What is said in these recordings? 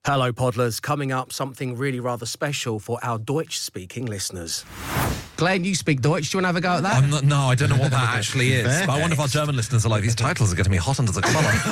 Hello, Podlers. Coming up, something really rather special for our Deutsch-speaking listeners. Glenn, you speak Deutsch. Do you want to have a go at that? No, I don't know what that actually is. But I wonder if our German listeners are like, these titles are getting me hot under the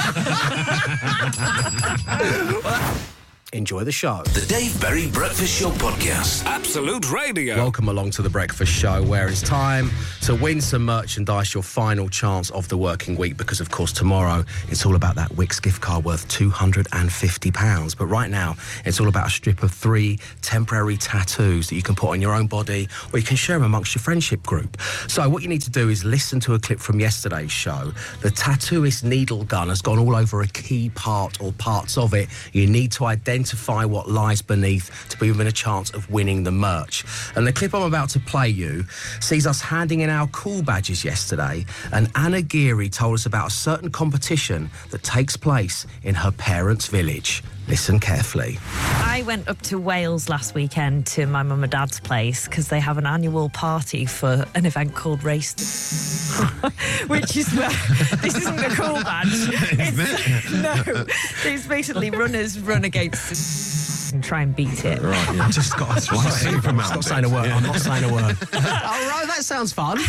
collar. Enjoy the show. The Dave Berry Breakfast Show Podcast. Absolute Radio. Welcome along to The Breakfast Show, where it's time to win some merchandise, your final chance of the working week, because, of course, tomorrow it's all about that Wix gift card worth £250. But right now, it's all about a strip of 3 temporary tattoos that you can put on your own body, or you can share them amongst your friendship group. So what you need to do is listen to a clip from yesterday's show. The tattooist needle gun has gone all over a key part or parts of it. You need to identify what lies beneath to be within a chance of winning the merch. And the clip I'm about to play you sees us handing in our cool badges yesterday, and Anna Geary told us about a certain competition that takes place in her parents' village. Listen carefully. I went up to Wales last weekend to my mum and dad's place because they have an annual party for an event called Race, which is where this isn't a cool badge. No, it's basically runners run against and try and beat it. Right, yeah. Just got Stop saying a word. I'm not saying a word. All right, that sounds fun.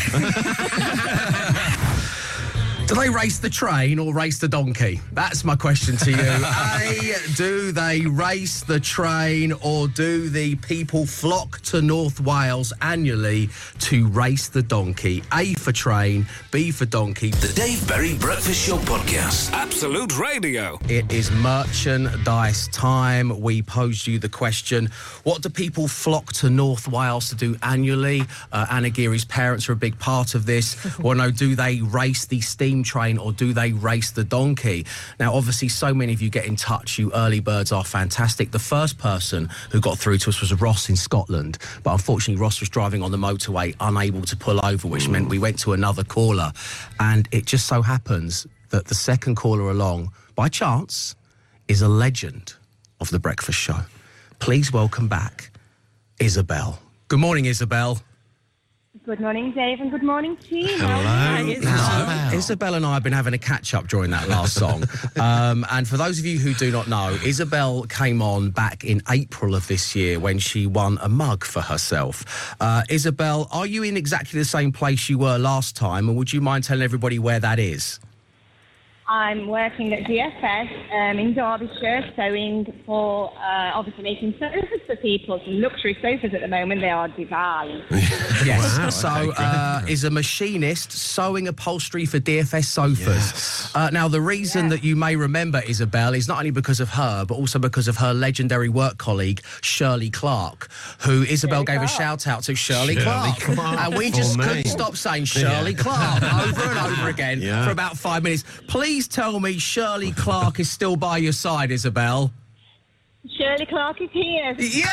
Do they race the train or race the donkey? That's my question to you. A, do they race the train, or do the people flock to North Wales annually to race the donkey? A for train, B for donkey. The Dave Berry Breakfast Show Podcast. Absolute Radio. It is merchandise time. We posed you the question, what do people flock to North Wales to do annually? Anna Geary's parents are a big part of this. Or no, do they race the steam train, or do they race the donkey? Now, obviously, so many of you get in touch. You early birds are fantastic. The first person who got through to us was Ross in Scotland, but unfortunately Ross was driving on the motorway, unable to pull over, which meant we went to another caller. And it just so happens that the second caller along, by chance, is a legend of The Breakfast Show. Please welcome back Isabel. Good morning, Isabel. Good morning, Dave, and good morning, team. Now, Isabel and I have been having a catch-up during that last song. And for those of you who do not know, Isabel came on back in April of this year when she won a mug for herself. Isabel, are you in exactly the same place you were last time, and would you mind telling everybody where that is? I'm working at DFS in Derbyshire, sewing for, obviously making sofas for people. Some luxury sofas at the moment, they are divine. Yes, Wow, so okay, is a machinist sewing upholstery for DFS sofas. Yes. Now, the reason that you may remember Isabel is not only because of her, but also because of her legendary work colleague, Shirley Clark, who Isabel gave a shout-out to, Shirley Clark. And we just couldn't stop saying Shirley Clark over and over again for about 5 minutes. Please tell me Shirley Clark is still by your side, Isabel. Shirley Clark is here.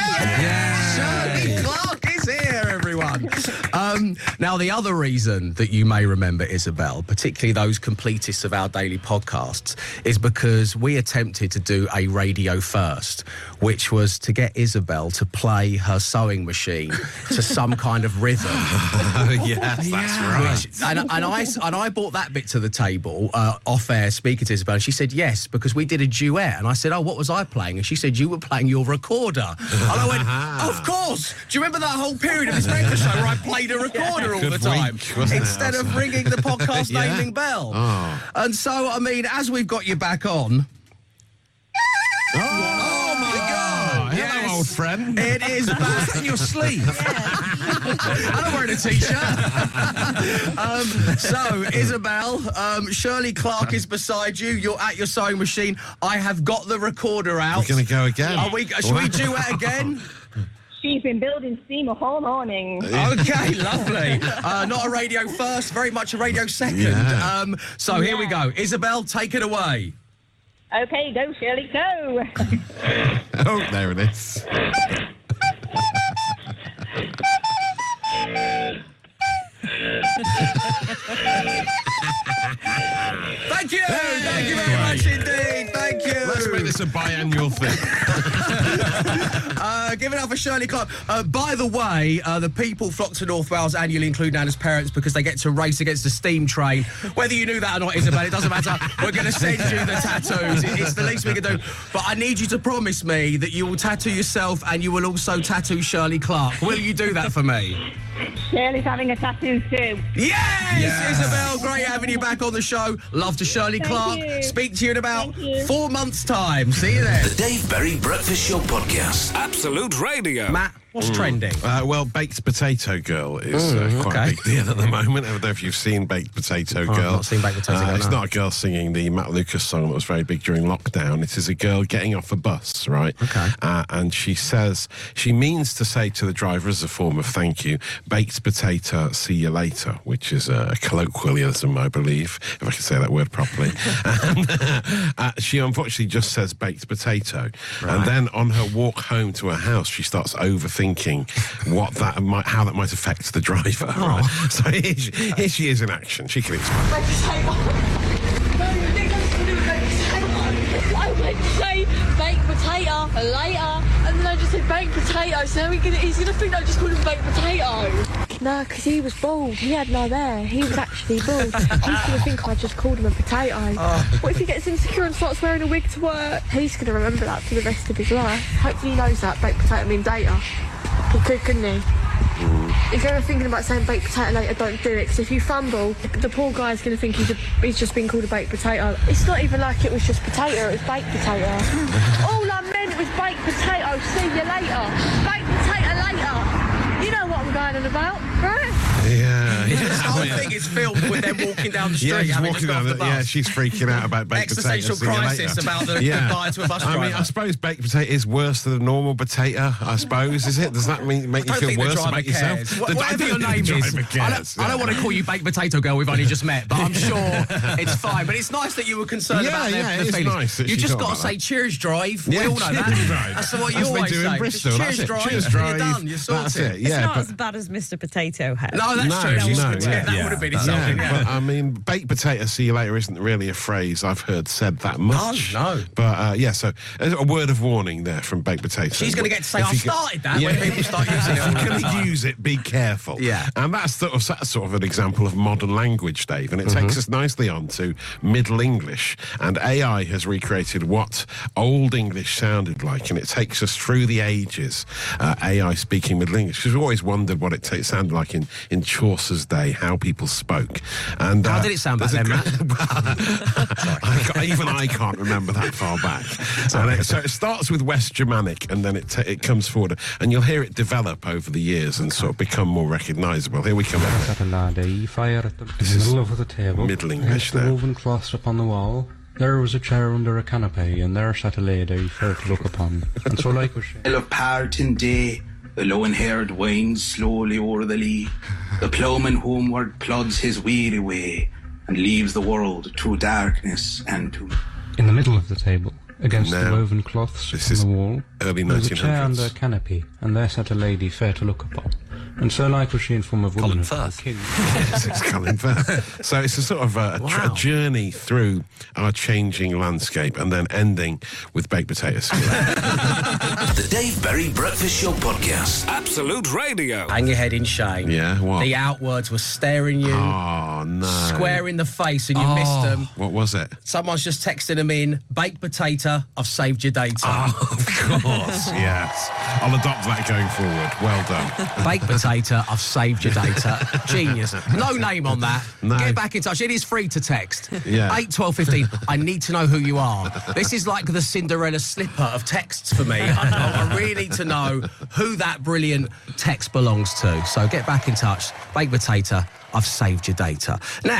Shirley Clark is here, everyone. Now, the other reason that you may remember Isabel, particularly those completists of our daily podcasts, is because we attempted to do a radio first, which was to get Isabel to play her sewing machine to some kind of rhythm. Yes, that's right. And I brought that bit to the table off air, speaking to Isabel, and she said yes, because we did a duet. And I said, oh, what was I playing? And she said, you were playing your recorder. And I went, of course. Do you remember that whole period of this breakfast show where I played a recorder all the time instead of ringing the podcast naming bell? Oh. And so, I mean, as we've got you back on... Oh, my God. Hello, old friend. It is back in your sleeve. I'm wearing a T-shirt. So, Isabel, Shirley Clark is beside you. You're at your sewing machine. I have got the recorder out. We're going to go again. Should we duet again? She's been building steam a whole morning. Okay, lovely. Not a radio first, very much a radio second. Yeah. So here we go. Isabel, take it away. Okay, go, Shirley, go. Oh, there it is. Thank you. Thank you very much indeed. Thank Thank you. Let's make this a biannual thing. Give it up for Shirley Clark. By the way, the people flock to North Wales annually, including Anna's parents, because they get to race against the steam train. Whether you knew that or not, Isabel, it doesn't matter. We're going to send you the tattoos. It's the least we can do. But I need you to promise me that you will tattoo yourself and you will also tattoo Shirley Clark. Will you do that for me? Shirley's having a tattoo too. Yes! Isabel, great having you back on the show. Love to Shirley Clark. you. Speak to you in about 4 months' time. See you then. The Dave Berry Breakfast Show Podcast. Absolute Radio. Matt, what's trending? Well, Baked Potato Girl is quite a big deal at the moment. I don't know if you've seen Baked Potato Girl. I've not seen Baked Potato Girl, It's no. not a girl singing the Matt Lucas song that was very big during lockdown. It is a girl getting off a bus, right? Okay. And she says, she means to say to the driver as a form of thank you, baked potato, see you later, which is a colloquialism, I believe, if I can say that word properly. And she unfortunately just says baked potato. Right. And then on her walk home to her house, she starts overthinking how that might affect the driver. Right? So here she is in action. She can explain. Baked potato. No, you think I was going to do baked potato? I went to say baked potato later, and then I just said baked potato, so now he's going to think I just called him baked potato. No, because he was bald. He had no hair. He was actually bald. He's going to think I just called him a potato. What if he gets insecure and starts wearing a wig to work? He's going to remember that for the rest of his life. Hopefully he knows that baked potato means data. He could, couldn't he? If you're ever thinking about saying baked potato later, don't do it, because if you fumble, the poor guy's going to think he's just been called a baked potato. It's not even like it was just potato, it was baked potato. All I meant was baked potato, see you later. Baked potato later. You know what I'm going on about, right? Yeah. This whole thing is filmed with them walking down the street. Yeah, she's having walking to go off down the bus. Yeah, she's freaking out about baked potato. Existential See you crisis later. about the goodbye to a bus driver. I mean, I suppose baked potato is worse than a normal potato, I suppose, is it? Does that make you I don't feel think the worse driver about cares. yourself? Whatever your name is, I don't want to call you Baked Potato Girl, we've only just met, but I'm sure it's fine. But it's nice that you were concerned about their it's feelings. nice that You she just thought got to about say that. cheers, drive. Yeah, We all know cheers, that. drive. That's what you That's what always they do say. in Bristol. Just That's cheers, it. drive. Cheers, and drive. You're done. You're sorted. That's it. It's Yeah, not but as bad as Mr. Potato Head. No, that's true. That would have been insulting. Yeah, but I mean, baked potato, see you later isn't really a phrase I've heard said that much. No. But so a word of warning there from baked potato. She's going to get to say, If I you started that Yeah. when people start using it. If you're going to use it, be careful. Yeah. And that's sort of an example of modern language, Dave. And it takes us nicely on to Middle English. And AI has recreated what Old English sounded like. And it takes us through the ages, AI speaking Middle English. Because we've always wondered what it sounded like in Chaucer's day, how people spoke. And How did it sound back then, Matt? Even I can't remember that far back. So it starts with West Germanic, and then it comes forward, and you'll hear it develop over the years and sort of become more recognisable. Here we come. At a laddie fire at the middle of the table. Middle English the there. woven cloths upon the wall. There was a chair under a canopy, and there sat a lady fair to look upon. And so like was she. Of parting day, the lone-haired winds slowly o'er the lea. The ploughman homeward plods his weary way, and leaves the world through darkness and to... In the middle of the table, against Now, the woven cloths this on is the wall, early there was a chair 1900s. under a canopy, and there sat a lady fair to look upon. And so like was she in form of woman. Colin Firth. Yes, it's Colin Firth. So it's a sort of a journey through our changing landscape, and then ending with baked potatoes. The Dave Berry Breakfast Show Podcast. Absolute Radio. Hang your head in shame. Yeah, what? The outwards were staring you Oh, no. square in the face and you missed them. What was it? Someone's just texted them in, baked potato, I've saved your data. Of course, yes. I'll adopt that going forward. Well done. Baked potato, I've saved your data. Genius. No name on that. No. Get back in touch. It is free to text. Yeah. 8 12 15. I need to know who you are. This is like the Cinderella slipper of texts for me. I really need to know who that brilliant text belongs to. So get back in touch. Baked potato, I've saved your data. Now,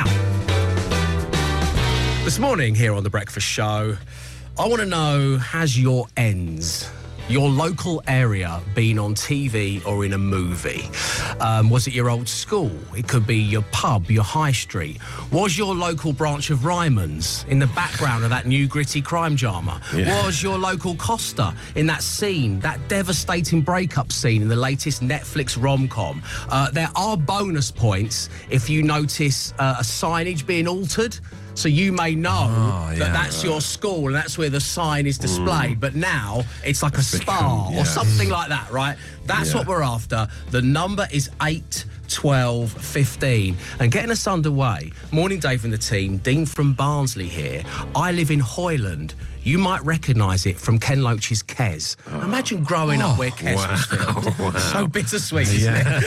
this morning here on The Breakfast Show, I want to know, has your ends, your local area, been on TV or in a movie? Was it your old school? It could be your pub, your high street. Was your local branch of Ryman's in the background of that new gritty crime drama? Yeah. Was your local Costa in that scene, that devastating breakup scene in the latest Netflix rom-com? There are bonus points if you notice a signage being altered. so you may know that that's your school and that's where the sign is displayed. But now it's like a spa or something like that, right? That's what we're after. The number is 8 12 15. And getting us underway, morning Dave and the team, Dean from Barnsley here. I live in Hoyland. You might recognise it from Ken Loach's Kes. Imagine growing up where Kes was filmed. So bittersweet, isn't it?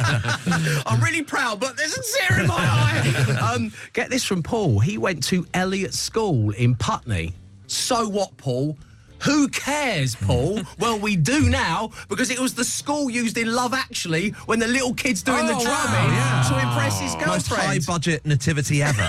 I'm really proud, but there's a tear in my eye. Get this from Paul. He went to Elliott School in Putney. So what, Paul? Who cares, Paul? Well, we do now, because it was the school used in Love Actually when the little kid's doing the drumming to impress his girlfriend. Most high-budget nativity ever.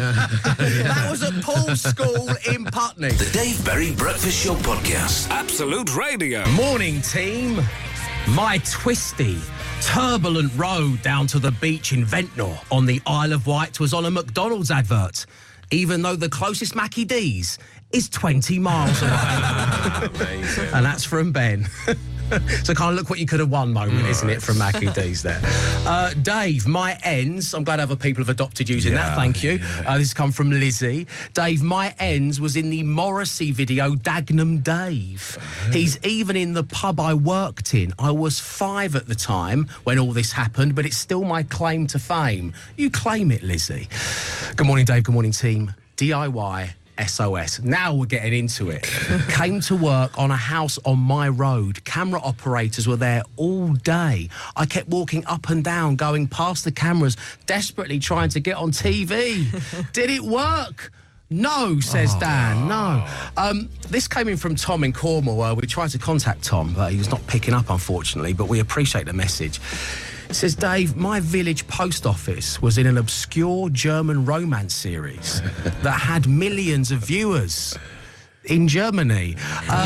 That was at Paul's school in Putney. The Dave Berry Breakfast Show Podcast. Absolute Radio. Morning, team. My twisty, turbulent road down to the beach in Ventnor on the Isle of Wight was on a McDonald's advert, even though the closest Mackie D's is 20 miles away. Amazing. And that's from Ben. So kind of look what you could have won moment, isn't it, from Mackie D's there. Dave, my ends, I'm glad other people have adopted using that, thank you. This has come from Lizzie. Dave, my ends was in the Morrissey video, Dagenham Dave. He's even in the pub I worked in. I was 5 at the time when all this happened, but it's still my claim to fame. You claim it, Lizzie. Good morning, Dave. Good morning, team. DIY SOS. Now we're getting into it. Came to work on a house on my road. Camera operators were there all day. I kept walking up and down, going past the cameras, desperately trying to get on TV. Did it work? No, says Dan, no. This came in from Tom in Cornwall. We tried to contact Tom, but he was not picking up, unfortunately, but we appreciate the message. It says, Dave, my village post office was in an obscure German romance series that had millions of viewers in Germany.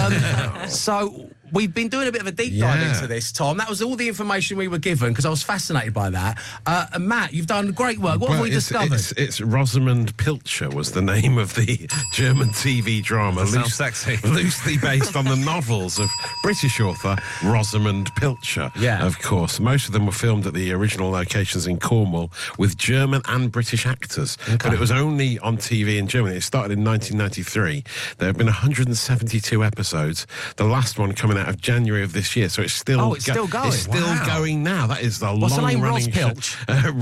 So we've been doing a bit of a deep dive into this, Tom. That was all the information we were given because I was fascinated by that. And Matt, you've done great work. What have we discovered? It's Rosamund Pilcher was the name of the German TV drama. Sounds sexy. Loosely based on the novels of British author Rosamund Pilcher. Yeah. Of course. Most of them were filmed at the original locations in Cornwall with German and British actors. Okay. But it was only on TV in Germany. It started in 1993. There have been 172 episodes. The last one coming out of January of this year, so it's still still going. It's still going now. That is the What's long her name? running Pilch.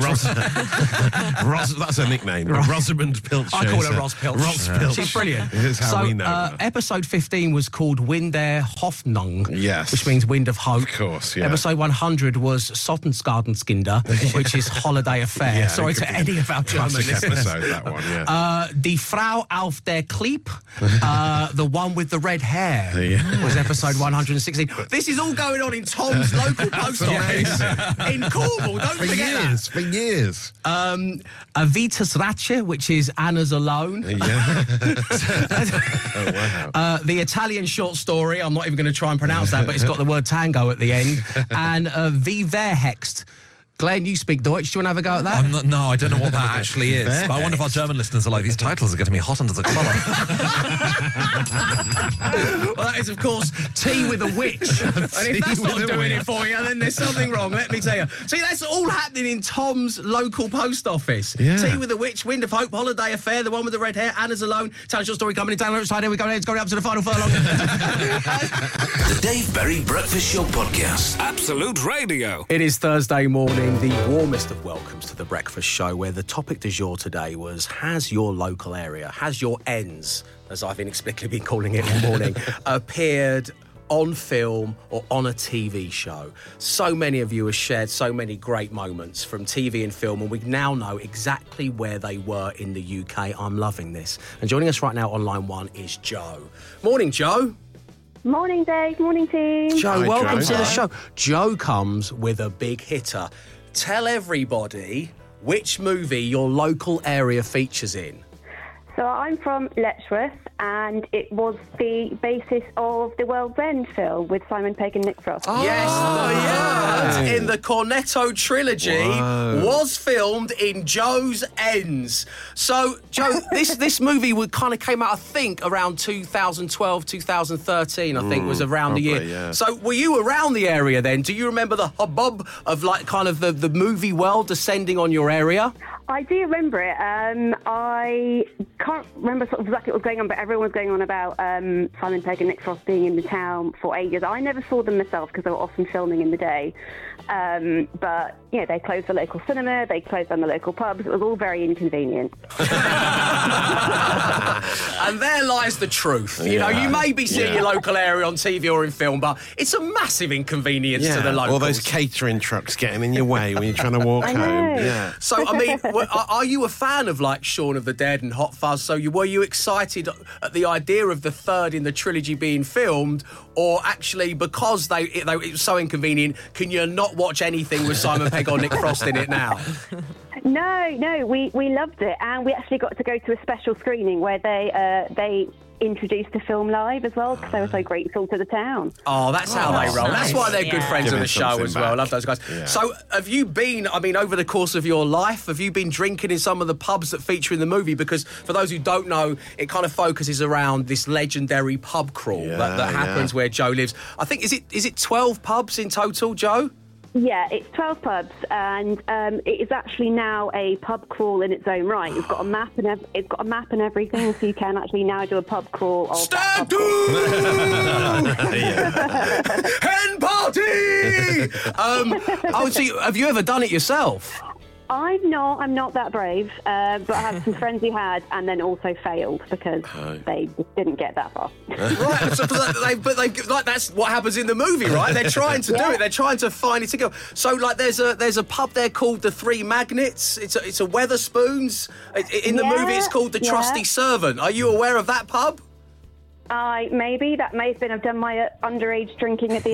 That's her nickname. Rosamund Pilcher. I call her Ros Pilch. Ros Pilch. She's brilliant. This is how we know her. Episode 15 was called Wind der Hoffnung, which means Wind of Hope. Of course, yeah. Episode 100 was Sottensgardenskinder, which is Holiday Affair. Sorry to any of our German listeners. Episode, that one, yeah. Die Frau auf der Klipp, the one with the red hair, was episode 116. This is all going on in Tom's local post office in Cornwall. Don't forget that. For years. Avitas Ratche, which is Anna's Alone. Yeah. Wow. The Italian short story, I'm not even going to try and pronounce that, but it's got the word tango at the end. And Wie Verhext. Glenn, you speak Deutsch. Do you want to have a go at that? No, I don't know what that actually is. But I wonder if our German listeners are like, these titles are getting me hot under the collar. Well, that is, of course, Tea with a Witch. And if that's not doing it for you, then there's something wrong, let me tell you. See, that's all happening in Tom's local post office. Yeah. Tea with a Witch, Wind of Hope, Holiday Affair, the one with the red hair, Anna's Alone, Tell Your Story coming in, down the side, here we go, it's going up to the final furlong. The Dave Berry Breakfast Show Podcast. Absolute Radio. It is Thursday morning, the warmest of welcomes to the breakfast show, where the topic du jour today was, has your local area, has your ends, as I've inexplicably been calling it all morning, appeared on film or on a TV show? So many of you have shared so many great moments from TV and film, and we now know exactly where they were in the UK. I'm loving this. And joining us right now on line one is Joe. Morning, Joe. Morning, Dave. Morning, team. Joe, Hi, welcome Joe. to the show. Joe comes with a big hitter. Tell everybody which movie your local area features in. So I'm from Letchworth, and it was the basis of the World's End film with Simon Pegg and Nick Frost. Yes, in the Cornetto trilogy, was filmed in Joe's Ends. So, Joe, this movie kind of came out, I think, around 2012, 2013, I think, was around the year. Yeah. So, were you around the area then? Do you remember the hubbub of, like, kind of the movie world descending on your area? I do remember it. I can't remember sort of exactly what was going on, but everyone was going on about Simon Pegg and Nick Frost being in the town for ages. I never saw them myself because they were often filming in the day. But, you know, they closed the local cinema, they closed down the local pubs. It was all very inconvenient. And there lies the truth. You know, you may be seeing your local area on TV or in film, but it's a massive inconvenience to the locals. All those catering trucks getting in your way when you're trying to walk home. Yeah. So, I mean, are you a fan of, like, Shaun of the Dead and Hot Fuzz? So were you excited at the idea of the third in the trilogy being filmed, or actually because it was so inconvenient, can you not watch anything with Simon Pegg or Nick Frost in it now? No, we loved it, and we actually got to go to a special screening where they introduced the film live as well, because they were so grateful to the town. Oh, that's how they roll. That's why they're good friends of the show as well. I love those guys. Yeah. So have you been, I mean, over the course of your life, have you been drinking in some of the pubs that feature in the movie? Because for those who don't know, it kind of focuses around this legendary pub crawl that happens where Joe lives. I think, is it 12 pubs in total, Joe? Yeah, it's 12 pubs, and it is actually now a pub crawl in its own right. It's got a map and everything, so you can actually now do a pub crawl. Stag do! Hen party! So have you ever done it yourself? I'm not that brave, but I have some friends who had, and then also failed because they just didn't get that far. Right, but that's what happens in the movie, right? They're trying to do it. They're trying to find it to go. So, like, there's a pub there called the Three Magnets. It's a Weatherspoons. In the movie, it's called the Trusty Servant. Are you aware of that pub? Maybe that may have been. I've done my underage drinking at the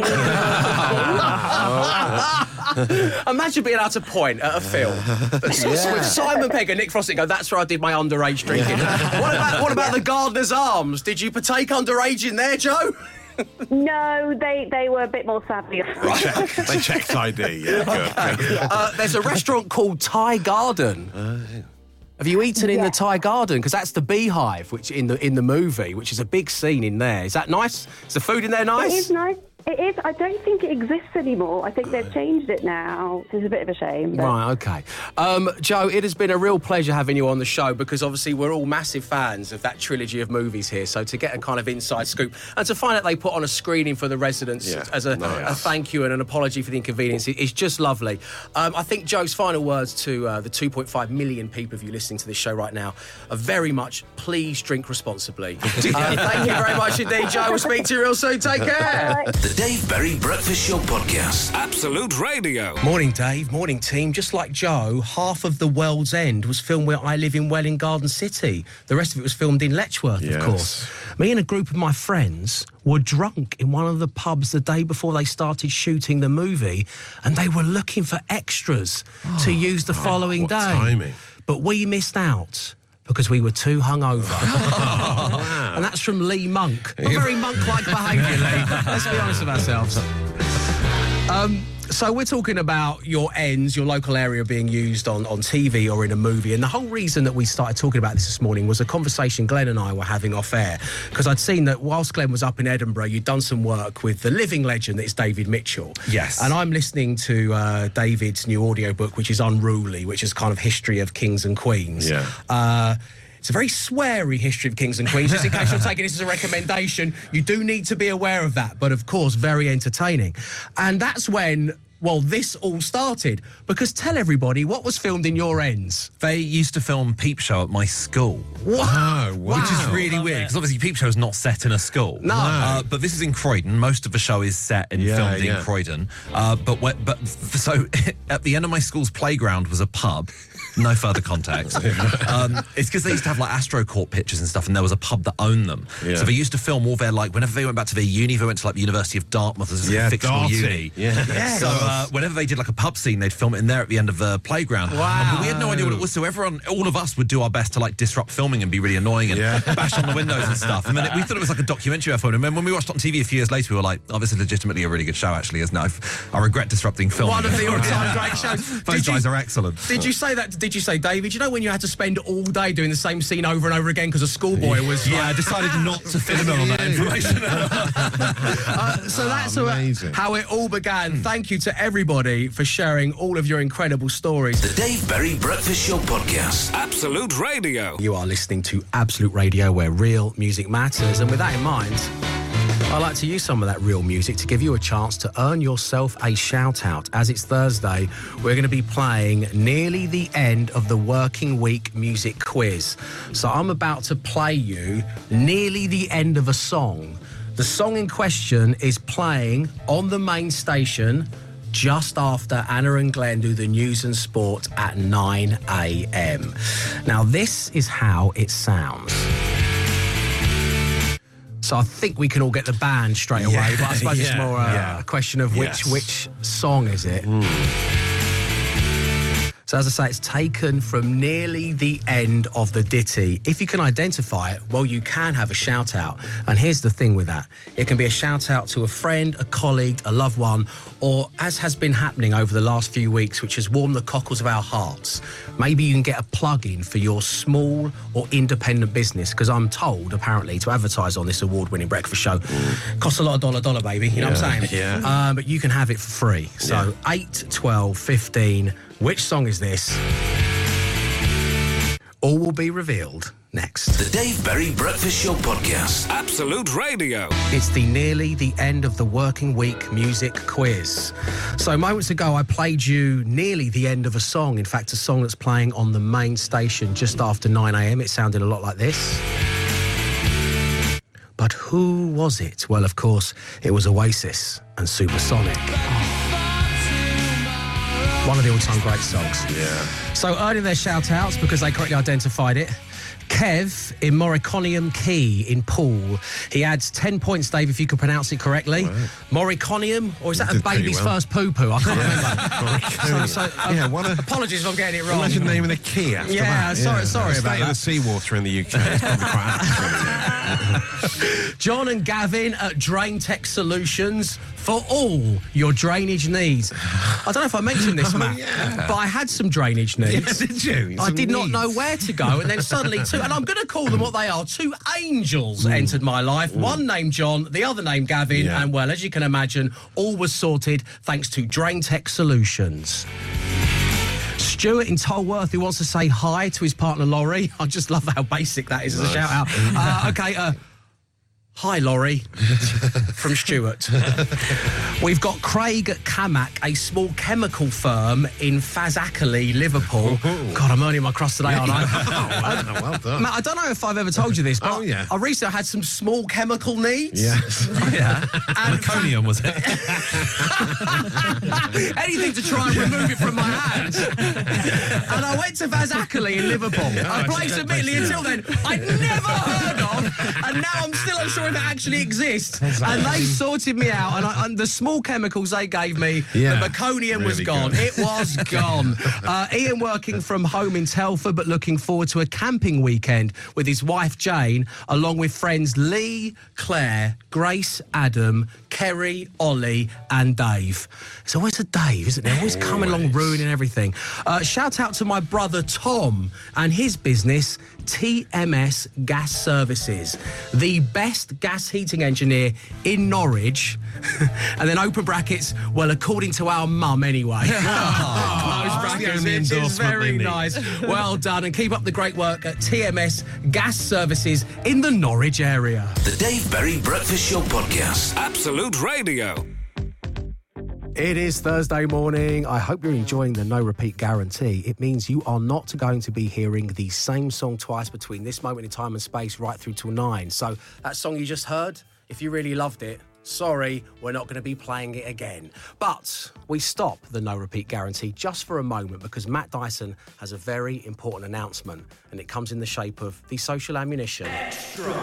end. Imagine being able to point at a film with Simon Pegg and Nick Frost and go, "That's where I did my underage drinking." What about the Gardener's Arms? Did you partake underage in there, Joe? No, they were a bit more savvy. They checked ID. Yeah, good. There's a restaurant called Thai Garden. Have you eaten in the Thai Garden? Because that's the Beehive, which in the movie, which is a big scene in there. Is that nice? Is the food in there nice? It is nice. It is. I don't think it exists anymore. I think they've changed it now. It's a bit of a shame. But... Right, okay. Joe, it has been a real pleasure having you on the show, because obviously we're all massive fans of that trilogy of movies here. So to get a kind of inside scoop and to find out they put on a screening for the residents as a thank you and an apology for the inconvenience, it's just lovely. I think Joe's final words to the 2.5 million people of you listening to this show right now are very much, please drink responsibly. Thank you very much indeed, Joe. We'll speak to you real soon. Take care. The Dave Berry Breakfast Show Podcast. Absolute Radio. Morning, Dave. Morning, team. Just like Joe, half of The World's End was filmed where I live in Welling Garden City. The rest of it was filmed in Letchworth, of course. Me and a group of my friends were drunk in one of the pubs the day before they started shooting the movie, and they were looking for extras to use the following day. Timing. But we missed out because we were too hungover. And that's from Lee Monk. Not very monk-like behaviour, Lee. Let's be honest with ourselves. So we're talking about your ends, your local area being used on TV or in a movie. And the whole reason that we started talking about this morning was a conversation Glenn and I were having off air. Because I'd seen that whilst Glenn was up in Edinburgh, you'd done some work with the living legend that is David Mitchell. Yes. And I'm listening to David's new audiobook, which is Unruly, which is kind of history of kings and queens. Yeah. It's a very sweary history of kings and queens. Just in case you're taking this as a recommendation, you do need to be aware of that. But, of course, very entertaining. And that's when, well, this all started. Because tell everybody, what was filmed in your ends? They used to film Peep Show at my school. Wow. Which is really weird, because obviously Peep Show is not set in a school. No. But this is in Croydon. Most of the show is set and filmed in Croydon. So at the end of my school's playground was a pub. No further context. It's because they used to have like AstroCorp pictures and stuff, and there was a pub that owned them. Yeah. So they used to film all their, like, whenever they went back to their uni, they went to like the University of Dartmouth as a fictional uni. So whenever they did like a pub scene, they'd film it in there at the end of the playground. Wow. But we had no idea what it was, so all of us would do our best to like disrupt filming and be really annoying and bash on the windows and stuff. And then we thought it was like a documentary film. And then when we watched it on TV a few years later, we were like, oh, this is legitimately a really good show, actually, isn't it? I regret disrupting filming. One of the all-time great shows. Those guys are excellent. Did you say that? Did you say, David, you know when you had to spend all day doing the same scene over and over again because a schoolboy was... Yeah, I decided not to film on that information. So that's how it all began. Thank you to to everybody for sharing all of your incredible stories. The Dave Berry Breakfast Show Podcast. Absolute Radio. You are listening to Absolute Radio, where real music matters. And with that in mind, I'd like to use some of that real music to give you a chance to earn yourself a shout-out. As it's Thursday, we're going to be playing nearly the end of the working week music quiz. So I'm about to play you nearly the end of a song. The song in question is playing on the main station just after Anna and Glenn do the news and sport at 9 a.m. Now, this is how it sounds. So I think we can all get the band straight away, but I suppose it's more a question of which song is it. So as I say, it's taken from nearly the end of the ditty. If you can identify it, well, you can have a shout out. And here's the thing with that. It can be a shout out to a friend, a colleague, a loved one, or as has been happening over the last few weeks, which has warmed the cockles of our hearts, maybe you can get a plug-in for your small or independent business, because I'm told, apparently, to advertise on this award-winning breakfast show costs a lot of dollar, baby. You know what I'm saying? Yeah. But you can have it for free. So 8, 12, 15... Which song is this? All will be revealed next. The Dave Berry Breakfast Show Podcast. Absolute Radio. It's nearly the end of the working week music quiz. So moments ago, I played you nearly the end of a song. In fact, a song that's playing on the main station just after 9 a.m. It sounded a lot like this. But who was it? Well, of course, it was Oasis and Supersonic. One of the all-time great songs. Yeah. So earning their shout-outs because they correctly identified it. Kev in Moriconium Key in Poole. He adds 10 points, Dave, if you can pronounce it correctly. Right. Moriconium, or is that a baby's first poo-poo? I can't remember. Apologies if I'm getting it wrong. Imagine naming a key after that. Sorry about that. State of the seawater in the UK is probably quite apt. John and Gavin at Drain Tech Solutions for all your drainage needs. I don't know if I mentioned this, Matt, but I had some drainage needs. Yes, did you? I did not know where to go, and then suddenly and I'm going to call them what they are, two angels entered my life. One named John, the other named Gavin, and well, as you can imagine, all was sorted thanks to Drain Tech Solutions. Stuart in Tolworth, who wants to say hi to his partner Laurie. I just love how basic that is as a shout out. Hi, Laurie, from Stuart. We've got Craig at Camac, a small chemical firm in Fazakerley, Liverpool. God, I'm earning my crust today, aren't I? Well done. Matt, I don't know if I've ever told you this, but I recently had some small chemical needs. Yes. And Meconium, was it? Anything to try and remove it from my hands. And I went to Fazakerley in Liverpool. A place, admittedly, until then, I'd never heard of, and now I'm still unsure if it actually exists. And they sorted me out, and the small chemicals they gave me, the meconium was gone. Good. It was gone. Ian working from home in Telford, but looking forward to a camping weekend with his wife Jane, along with friends Lee, Claire, Grace, Adam, Kerry, Ollie and Dave. It's always a Dave, isn't it? Always coming along ruining everything. Shout out to my brother Tom and his business, TMS Gas Services, the best gas heating engineer in Norwich. And then open brackets, well, according to our mum anyway. Close brackets, it is very nice. Well done, and keep up the great work at TMS Gas Services in the Norwich area. The Dave Berry Breakfast Show Podcast. Absolute Radio. It is Thursday morning. I hope you're enjoying the no repeat guarantee. It means you are not going to be hearing the same song twice between this moment in time and space right through till 9. So that song you just heard, if you really loved it, sorry, we're not going to be playing it again. But we stop the no repeat guarantee just for a moment because Matt Dyson has a very important announcement, and it comes in the shape of the social ammunition. Extra.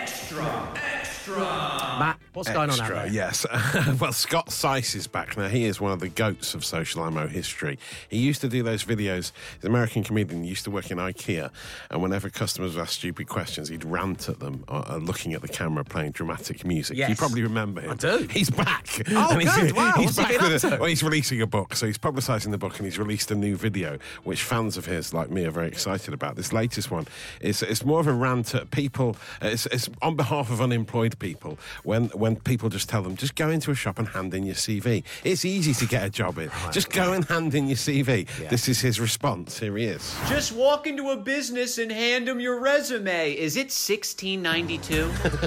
Matt, what's going on out there? Yes. Well, Scott Seiss is back now. He is one of the goats of social ammo history. He used to do those videos. He's an American comedian. He used to work in IKEA, and whenever customers asked stupid questions, he'd rant at them, looking at the camera, playing dramatic music. Yes. You probably remember him. I do. He's back. Oh, and good. Wow. He's What's he been up to? Well, he's releasing a book, so he's publicising the book, and he's released a new video, which fans of his, like me, are very excited about. This latest one is it's more of a rant at people. It's on behalf of unemployed with people when people just tell them, just go into a shop and hand in your CV. It's easy to get a job in. Just go and hand in your CV. Yeah. This is his response. Here he is. Just walk into a business and hand them your resume. Is it $16.92?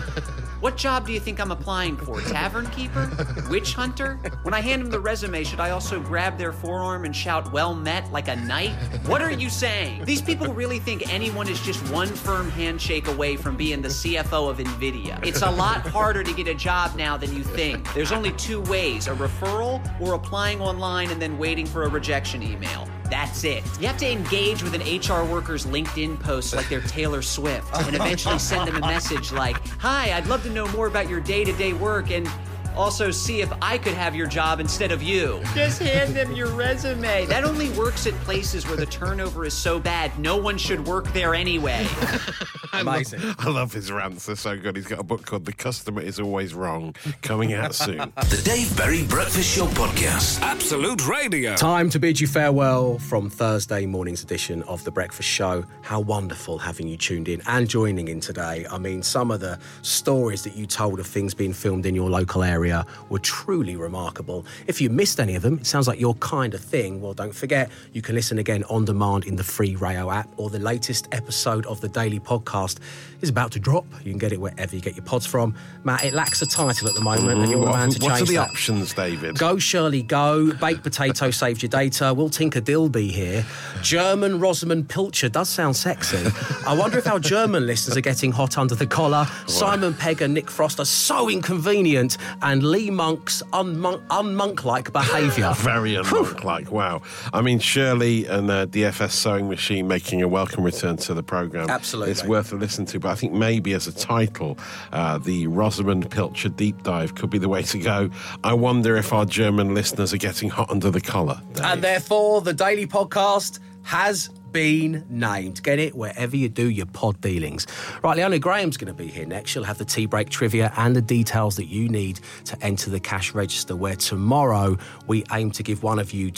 What job do you think I'm applying for? Tavern keeper? Witch hunter? When I hand them the resume, should I also grab their forearm and shout, well met, like a knight? What are you saying? These people really think anyone is just one firm handshake away from being the CFO of NVIDIA. It's a lot harder to get a job now than you think. There's only two ways, a referral or applying online and then waiting for a rejection email. That's it. You have to engage with an HR worker's LinkedIn post like they're Taylor Swift and eventually send them a message like, hi, I'd love to know more about your day-to-day work and also see if I could have your job instead of you. Just hand them your resume. That only works at places where the turnover is so bad no one should work there anyway. Amazing. I love his rants. They're so good. He's got a book called The Customer Is Always Wrong, coming out soon. The Dave Berry Breakfast Show Podcast. Absolute Radio. Time to bid you farewell from Thursday morning's edition of The Breakfast Show. How wonderful having you tuned in and joining in today. I mean, some of the stories that you told of things being filmed in your local area were truly remarkable. If you missed any of them, it sounds like your kind of thing. Well, don't forget, you can listen again on demand in the free Rayo app, or the latest episode of the daily podcast is about to drop. You can get it wherever you get your pods from. Matt, it lacks a title at the moment, and you're the man to change that. What are the options, David? Go Shirley Go, Baked Potato Saved Your Data, Will Tinker Dill be here, German Rosamund Pilcher does sound sexy. I wonder if our German listeners are getting hot under the collar. Simon Pegg and Nick Frost are so inconvenient, and Lee Monk's unmonk-like behaviour. Very unmonk-like, wow. I mean, Shirley and DFS Sewing Machine making a welcome return to the programme. Absolutely. It's worth a listen to, but I think maybe as a title, the Rosamund Pilcher deep dive could be the way to go. I wonder if our German listeners are getting hot under the collar, Dave. And therefore, the daily podcast has been named. Get it wherever you do your pod dealings. Right, Leona Graham's going to be here next. She'll have the tea break trivia and the details that you need to enter the cash register, where tomorrow we aim to give one of you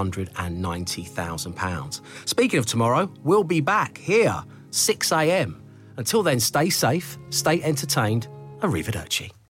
£290,000. Speaking of tomorrow, we'll be back here 6 a.m. Until then, stay safe, stay entertained. Arrivederci.